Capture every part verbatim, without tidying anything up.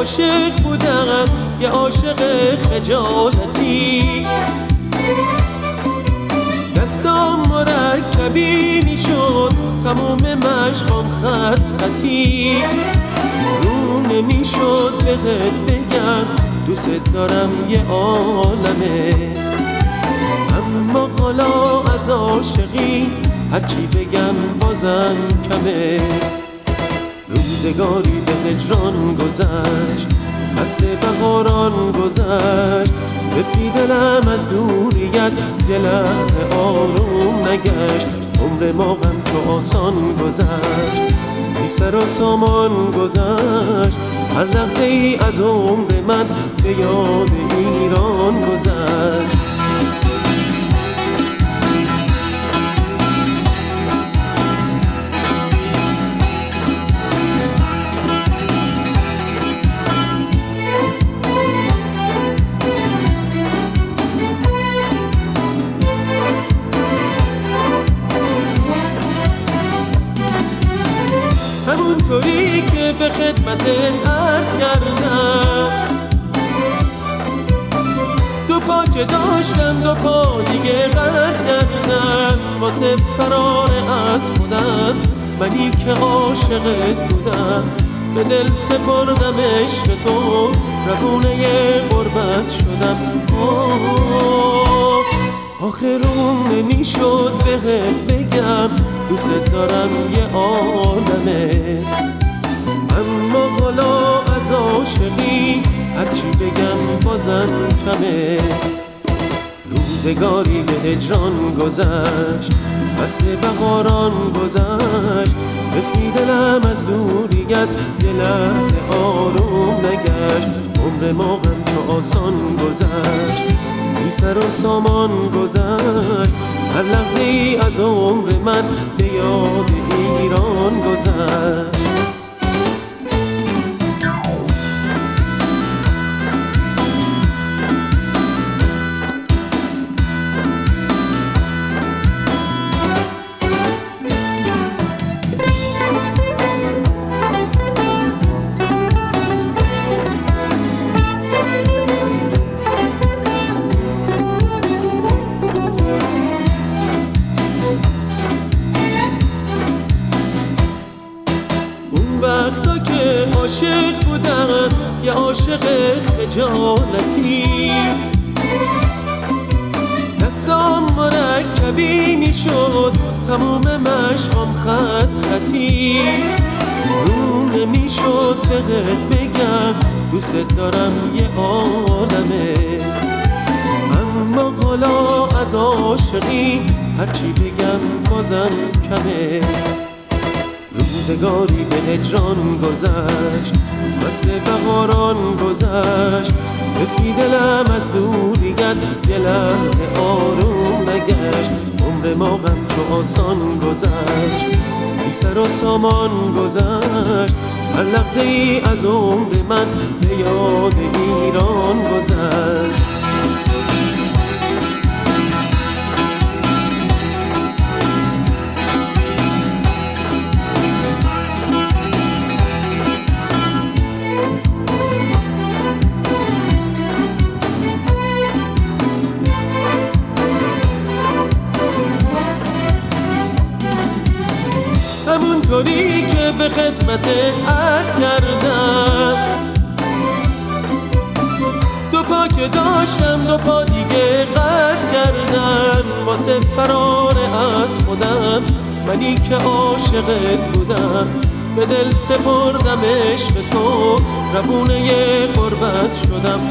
عاشق بودم، یه عاشق خجالتی. دستام مرکبی میشد، تموم مشقام خط خطی. رو نمیشد بهت بگم دوست دارم یه عالمه، اما حالا از عاشقی هرچی بگم بازم کمه. روزگاری به هجران گذشت، فصل بهاران گذشت. رفی دلم از دوریت، یه لحظه آروم نگشت. عمر ما غم تو آسان گذشت، بی سر و سامان گذشت. هر لحظه ای از عمر من به یاد ایران گذشت. همونطوری که به خدمتت عرض کردم، دو پا که داشتم دو پا دیگه قرض کردم. واسه فرار از خودم، منی که عاشقت بودم، به دل سپردم عشق تو، روونه غربت شدم. آه آخه روم نمیشد بهت بگم دوست دارم یه عالمه، اما حالا از عاشقی هرچی بگم بازم کمه. روزگاری به هجران گذشت، فصل بهاران گذشت. رفی دلم از دوریت، یه لحظه آروم نگشت. عمر ما غم تو آسان گذشت، بی سر و سامان گذشت. هر لحظه ای از عمر من به یاد ایران گذشت. وقتا که عاشق بودم، یه عاشق خجالتی. دستام مرکبی میشد، تموم مشقام خط خطی. رو نمیشد بهت بگم دوست دارم یه عالمه، اما حالا از عاشقی هرچی بگم بازم کمه. روزگاری به هجران گذشت، فصل بهاران گذشت. رفی دلم از دوریت، یه لحظه آروم نگشت. عمر ما غم تو آسان گذشت، بی سر و سامان گذشت. هر لحظه ای از عمر من به یاد ایران گذشت. همونطوری که به خدمتت عرض کردم، دو پا که داشتم دو پا دیگه قرض کردم. واسه فرار از خودم، منی که عاشقت بودم، به دل سپردم عشق تو، روونه غربت شدم.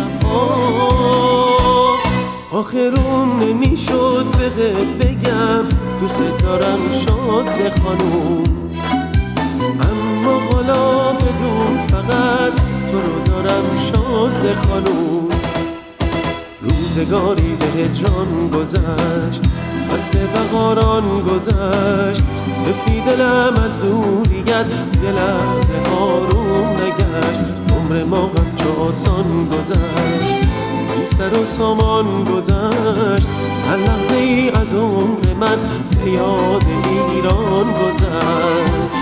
آه آخه روم نمیشد بهت بگم دوست دارم شازده خانوم، اما حالا بدون فقط تو رو دارم شازده خانوم. روزگاری به هجران گذشت، فصل بهاران گذشت. رفی دلم از دوریت، یه لحظه آروم نگشت. عمر ما غم چو آسان گذشت، بی سر و سامان گذشت. هر لحظه ای از عمر من به یاد ایران گذشت.